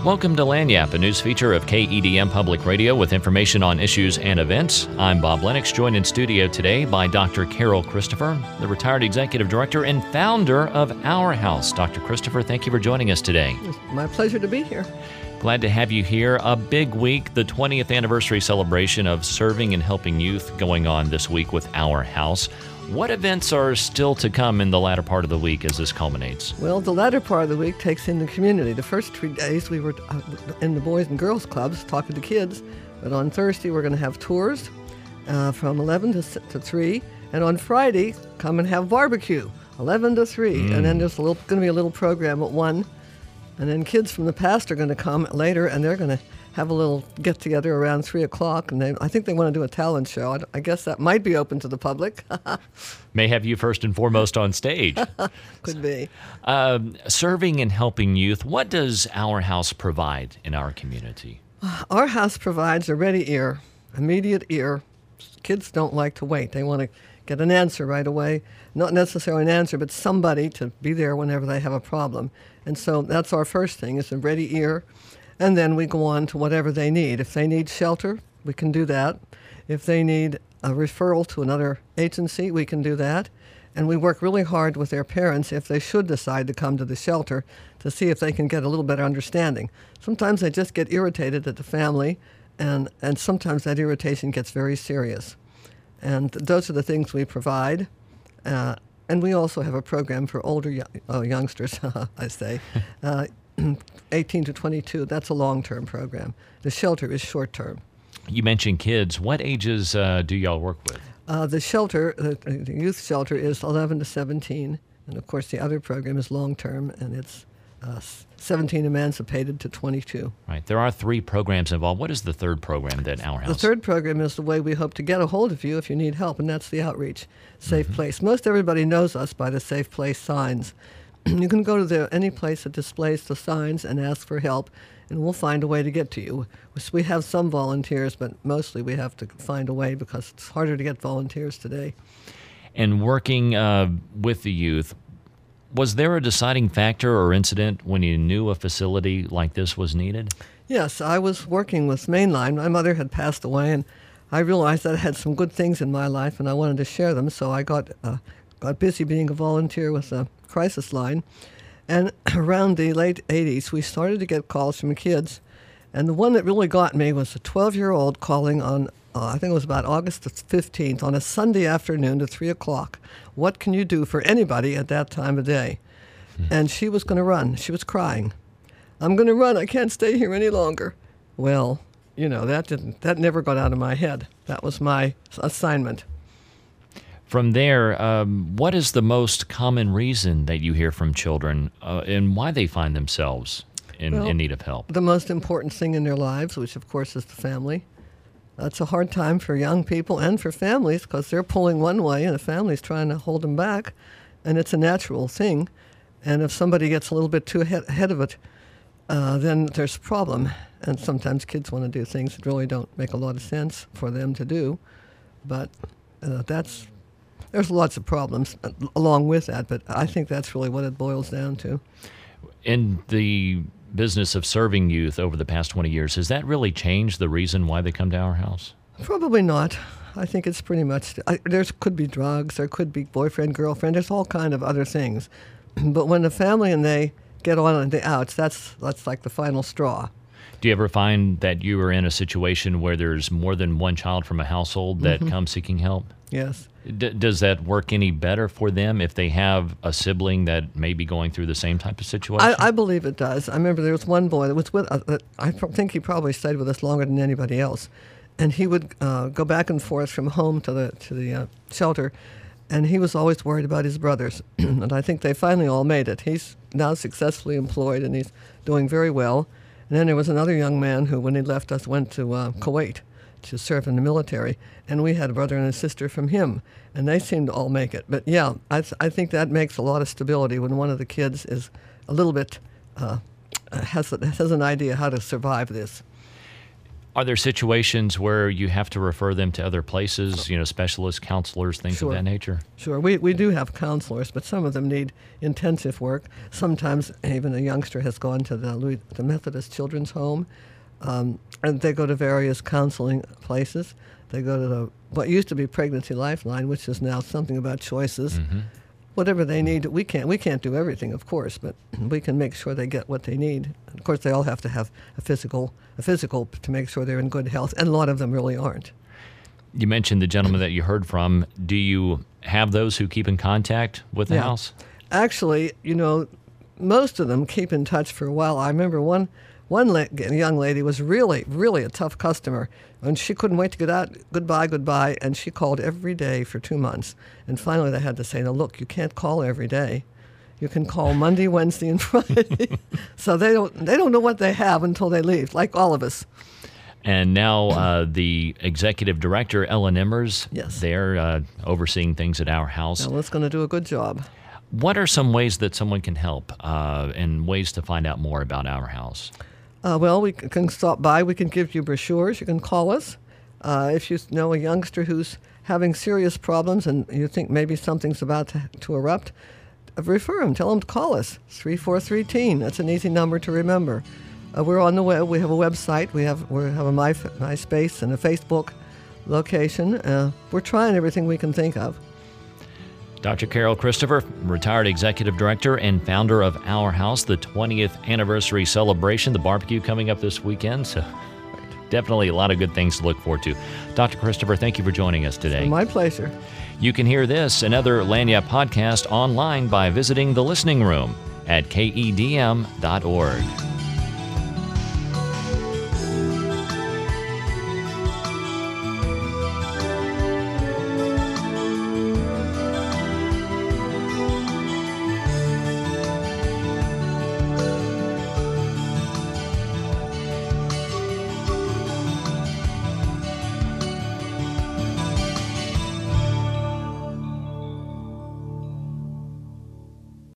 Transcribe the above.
Welcome to Lagniappe, a news feature of KEDM Public Radio with information on issues and events. I'm Bob Lennox, joined in studio today by Dr. Carol Christopher, the retired executive director and founder of Our House. Dr. Christopher, thank you for joining us today. It's my pleasure to be here. Glad to have you here. A big week, the 20th anniversary celebration of serving and helping youth going on this week with Our House. What events are still to come in the latter part of the week as this culminates? Well, the latter part of the week takes in the community. The first 3 days we were in the Boys and Girls Clubs talking to kids, but on Thursday we're going to have tours from 11 to 3, and on Friday come and have barbecue, 11 to 3, and then there's going to be a little program at 1, and then kids from the past are going to come later, and they're going to have a little get-together around 3 o'clock, and I think they want to do a talent show. I guess that might be open to the public. May have you first and foremost on stage. Could be. Serving and helping youth, what does Our House provide in our community? Our house provides a ready ear, immediate ear. Kids don't like to wait. They want to get an answer right away. Not necessarily an answer, but somebody to be there whenever they have a problem. And so that's our first thing, is a ready ear. And then we go on to whatever they need. If they need shelter, we can do that. If they need a referral to another agency, we can do that. And we work really hard with their parents if they should decide to come to the shelter to see if they can get a little better understanding. Sometimes they just get irritated at the family, and sometimes that irritation gets very serious. And those are the things we provide. And we also have a program for older youngsters, I say. 18 to 22, that's a long-term program. The shelter is short-term. You mentioned kids. What ages do y'all work with? The shelter, the youth shelter, is 11 to 17. And, of course, the other program is long-term, and it's 17 emancipated to 22. Right. There are 3 programs involved. What is the third program that Our House? The third program is the way we hope to get a hold of you if you need help, and that's the outreach, Safe Place. Most everybody knows us by the Safe Place signs. You can go to any place that displays the signs and ask for help, and we'll find a way to get to you. We have some volunteers, but mostly we have to find a way because it's harder to get volunteers today. And working with the youth, was there a deciding factor or incident when you knew a facility like this was needed? Yes, I was working with Mainline. My mother had passed away, and I realized that I had some good things in my life, and I wanted to share them, so I got busy being a volunteer with the crisis line. And around the late 80s, we started to get calls from kids. And the one that really got me was a 12-year-old calling on, I think it was about August 15th, on a Sunday afternoon at 3 o'clock. What can you do for anybody at that time of day? And she was going to run. She was crying. I'm going to run. I can't stay here any longer. Well, that never got out of my head. That was my assignment. From there, what is the most common reason that you hear from children and why they find themselves in need of help? The most important thing in their lives, which of course is the family. That's a hard time for young people and for families because they're pulling one way and the family's trying to hold them back, and it's a natural thing. And if somebody gets a little bit too ahead of it, then there's a problem. And sometimes kids want to do things that really don't make a lot of sense for them to do, but there's lots of problems along with that, but I think that's really what it boils down to. In the business of serving youth over the past 20 years, has that really changed the reason why they come to Our House? Probably not. I think it's pretty much, there could be drugs, there could be boyfriend, girlfriend, there's all kind of other things. But when the family and they get on the outs, that's like the final straw. Do you ever find that you are in a situation where there's more than one child from a household that comes seeking help? Yes. Does that work any better for them if they have a sibling that may be going through the same type of situation? I believe it does. I remember there was one boy that was with I think he probably stayed with us longer than anybody else. And he would go back and forth from home to the shelter, and he was always worried about his brothers. And I think they finally all made it. He's now successfully employed, and he's doing very well. And then there was another young man who, when he left us, went to Kuwait to serve in the military, and we had a brother and a sister from him, and they seemed to all make it. But yeah, I think that makes a lot of stability when one of the kids is a little bit has an idea how to survive this. Are there situations where you have to refer them to other places, specialists, counselors, things of that nature? Sure. We do have counselors, but some of them need intensive work. Sometimes even a youngster has gone to the Methodist Children's Home, and they go to various counseling places. They go to what used to be Pregnancy Lifeline, which is now something about choices. Mm-hmm. Whatever they need, we can't do everything, of course, but we can make sure they get what they need. Of course, they all have to have a physical to make sure they're in good health, and a lot of them really aren't. You mentioned the gentleman that you heard from. Do you have those who keep in contact with the house? Actually, most of them keep in touch for a while. I remember one young lady was really, really a tough customer, and she couldn't wait to get out. Goodbye, and she called every day for 2 months. And finally, they had to say, "No, look, you can't call every day. You can call Monday, Wednesday, and Friday." So they don't know what they have until they leave, like all of us. And now the executive director, Ellen Emmers, yes, they're overseeing things at Our House. Ellen's going to do a good job. What are some ways that someone can help and ways to find out more about Our House? Well, we can stop by. We can give you brochures. You can call us. If you know a youngster who's having serious problems and you think maybe something's about to erupt, refer them. Tell them to call us. 343-TEEN. That's an easy number to remember. We're on the web. We have a website. We have a MySpace and a Facebook location. We're trying everything we can think of. Dr. Carol Christopher, retired executive director and founder of Our House, the 20th anniversary celebration, the barbecue coming up this weekend. So definitely a lot of good things to look forward to. Dr. Christopher, thank you for joining us today. My pleasure. You can hear this and other Lagniappe podcasts online by visiting the listening room at KEDM.org.